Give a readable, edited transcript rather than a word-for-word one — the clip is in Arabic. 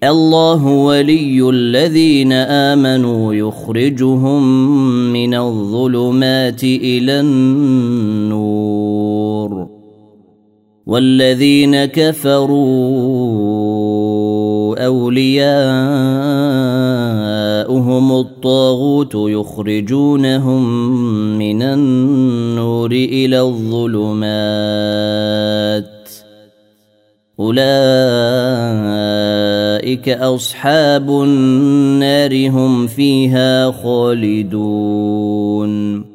الله ولي الذين آمنوا يخرجهم من الظلمات إلى النور والذين كفروا أولياؤهم الطاغوت يخرجونهم من النور إلى الظلمات أولئك أصحاب النار هم فيها خالدون